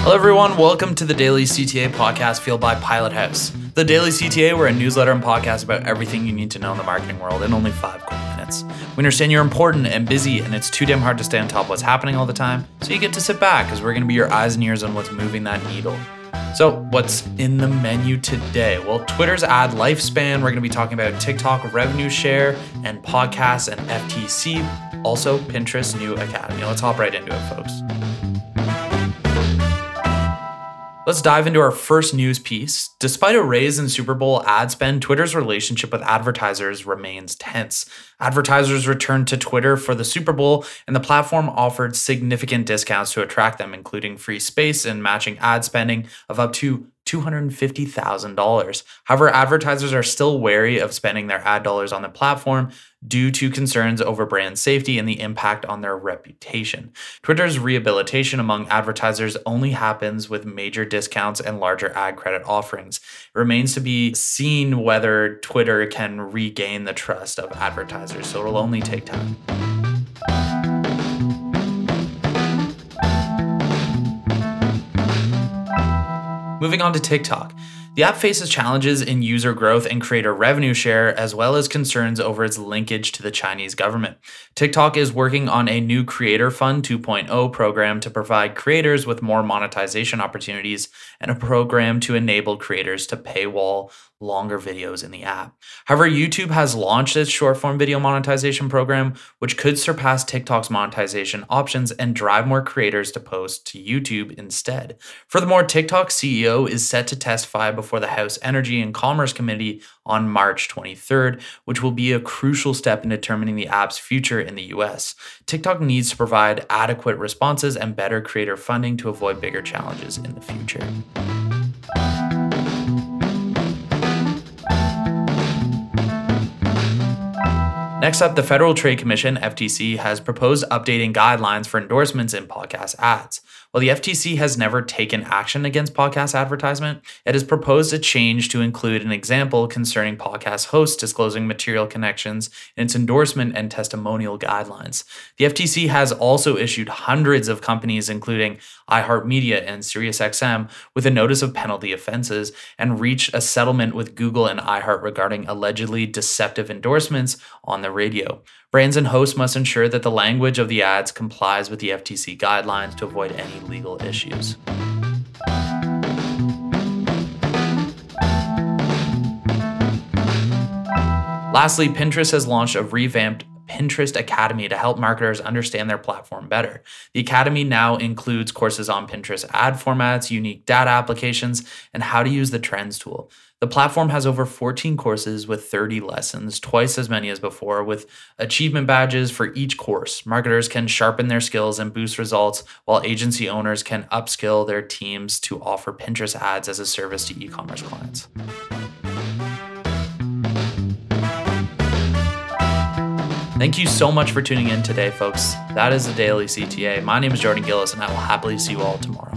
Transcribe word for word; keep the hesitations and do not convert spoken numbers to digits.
Hello everyone, welcome to the Daily C T A podcast fueled by Pilot House. The Daily C T A, we're a newsletter and podcast about everything you need to know in the marketing world in only five quick minutes. We understand you're important and busy and it's too damn hard to stay on top of what's happening all the time, so you get to sit back as we're going to be your eyes and ears on what's moving that needle. So what's in the menu today? Well, Twitter's ad lifespan, we're going to be talking about TikTok revenue share and podcasts and F T C, also Pinterest's new academy. Let's hop right into it, folks. Let's dive into our first news piece. Despite a raise in Super Bowl ad spend, Twitter's relationship with advertisers remains tense. Advertisers returned to Twitter for the Super Bowl, and the platform offered significant discounts to attract them, including free space and matching ad spending of up to two hundred fifty thousand dollars. However, advertisers are still wary of spending their ad dollars on the platform due to concerns over brand safety and the impact on their reputation. Twitter's rehabilitation among advertisers only happens with major discounts and larger ad credit offerings. It remains to be seen whether Twitter can regain the trust of advertisers, so it'll only take time. Moving on to TikTok. The app faces challenges in user growth and creator revenue share, as well as concerns over its linkage to the Chinese government. TikTok is working on a new Creator Fund two point oh program to provide creators with more monetization opportunities and a program to enable creators to paywall longer videos in the app. However, YouTube has launched its short-form video monetization program, which could surpass TikTok's monetization options and drive more creators to post to YouTube instead. Furthermore, TikTok's C E O is set to testify before the House Energy and Commerce Committee on March twenty-third, which will be a crucial step in determining the app's future in the U S. TikTok needs to provide adequate responses and better creator funding to avoid bigger challenges in the future. Next up, the Federal Trade Commission, F T C, has proposed updating guidelines for endorsements in podcast ads. While the F T C has never taken action against podcast advertisement, it has proposed a change to include an example concerning podcast hosts disclosing material connections in its endorsement and testimonial guidelines. The F T C has also issued hundreds of companies, including iHeartMedia and SiriusXM, with a notice of penalty offenses and reached a settlement with Google and iHeart regarding allegedly deceptive endorsements on the radio. Brands and hosts must ensure that the language of the ads complies with the F T C guidelines to avoid any legal issues. Lastly, Pinterest has launched a revamped Pinterest Academy to help marketers understand their platform better. The Academy now includes courses on Pinterest ad formats, unique data applications, and how to use the Trends tool. The platform has over fourteen courses with thirty lessons, twice as many as before, with achievement badges for each course. Marketers can sharpen their skills and boost results, while agency owners can upskill their teams to offer Pinterest ads as a service to e-commerce clients. Thank you so much for tuning in today, folks. That is the Daily C T A. My name is Jordan Gillis, and I will happily see you all tomorrow.